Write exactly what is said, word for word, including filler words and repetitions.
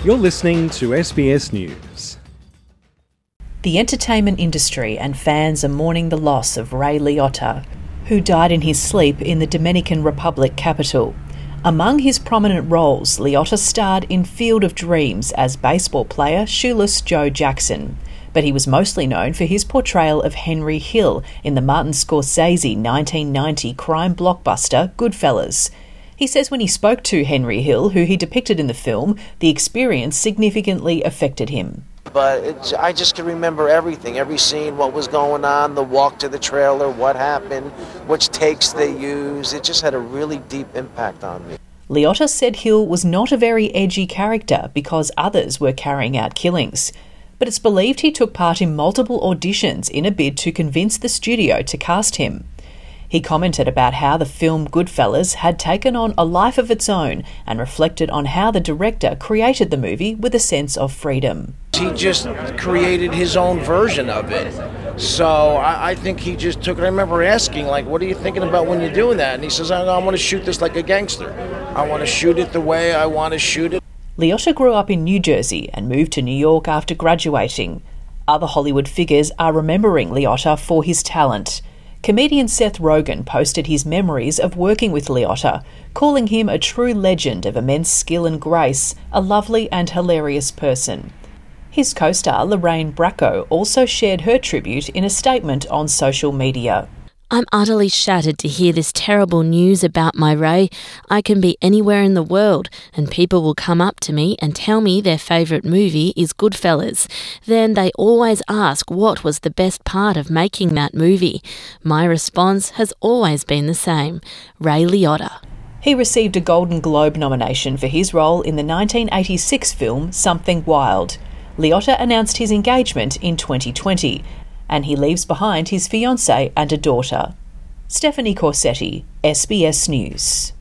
You're listening to S B S News. The entertainment industry and fans are mourning the loss of Ray Liotta, who died in his sleep in the Dominican Republic capital. Among his prominent roles, Liotta starred in Field of Dreams as baseball player Shoeless Joe Jackson, but he was mostly known for his portrayal of Henry Hill in the Martin Scorsese nineteen ninety crime blockbuster Goodfellas. He says when he spoke to Henry Hill, who he depicted in the film, the experience significantly affected him. But it, I just can remember everything, every scene, what was going on, the walk to the trailer, what happened, which takes they used. It just had a really deep impact on me. Liotta said Hill was not a very edgy character because others were carrying out killings. But it's believed he took part in multiple auditions in a bid to convince the studio to cast him. He commented about how the film Goodfellas had taken on a life of its own and reflected on how the director created the movie with a sense of freedom. He just created his own version of it. So I, I think he just took it. I remember asking, like, what are you thinking about when you're doing that? And he says, I, I want to shoot this like a gangster. I want to shoot it the way I want to shoot it. Liotta grew up in New Jersey and moved to New York after graduating. Other Hollywood figures are remembering Liotta for his talent. Comedian Seth Rogen posted his memories of working with Liotta, calling him a true legend of immense skill and grace, a lovely and hilarious person. His co-star Lorraine Bracco also shared her tribute in a statement on social media. I'm utterly shattered to hear this terrible news about my Ray. I can be anywhere in the world and people will come up to me and tell me their favourite movie is Goodfellas. Then they always ask what was the best part of making that movie. My response has always been the same: Ray Liotta. He received a Golden Globe nomination for his role in the nineteen eighty-six film Something Wild. Liotta announced his engagement in twenty twenty, and he leaves behind his fiancée and a daughter. Stephanie Corsetti, S B S News.